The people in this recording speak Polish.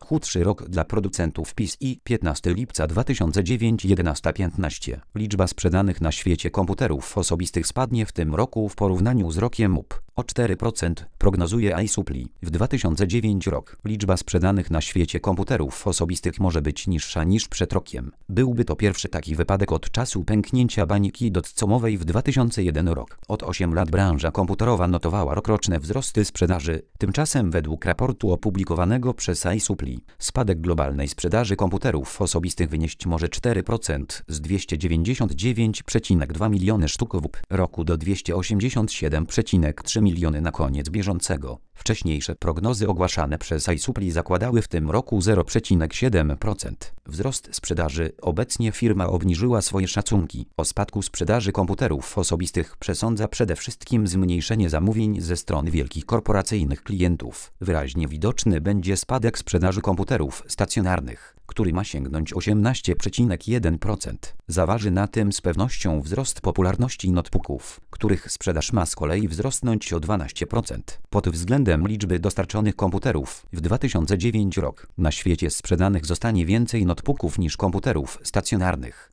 chudszy rok dla producentów PCI 15 lipca 2009 11:15. Liczba sprzedanych na świecie komputerów osobistych spadnie w tym roku w porównaniu z rokiem up o 4%, prognozuje iSupply. W 2009 rok liczba sprzedanych na świecie komputerów osobistych może być niższa niż przed rokiem. Byłby to pierwszy taki wypadek od czasu pęknięcia bańki dotcomowej w 2001 rok. Od 8 lat branża komputerowa notowała rokroczne wzrosty sprzedaży. Tymczasem według raportu opublikowanego przez iSupply spadek globalnej sprzedaży komputerów osobistych wynieść może 4% z 299,2 miliony sztuk w roku do 287,3 miliony na koniec bieżącego. Wcześniejsze prognozy ogłaszane przez iSupply zakładały w tym roku 0,7% wzrost sprzedaży. Obecnie firma obniżyła swoje szacunki. O spadku sprzedaży komputerów osobistych przesądza przede wszystkim zmniejszenie zamówień ze strony wielkich korporacyjnych klientów. Wyraźnie widoczny będzie spadek sprzedaży komputerów stacjonarnych, który ma sięgnąć 18,1%. Zaważy na tym z pewnością wzrost popularności notebooków, których sprzedaż ma z kolei wzrosnąć o 12%. Pod względem liczby dostarczonych komputerów w 2009 rok na świecie sprzedanych zostanie więcej notebooków niż komputerów stacjonarnych.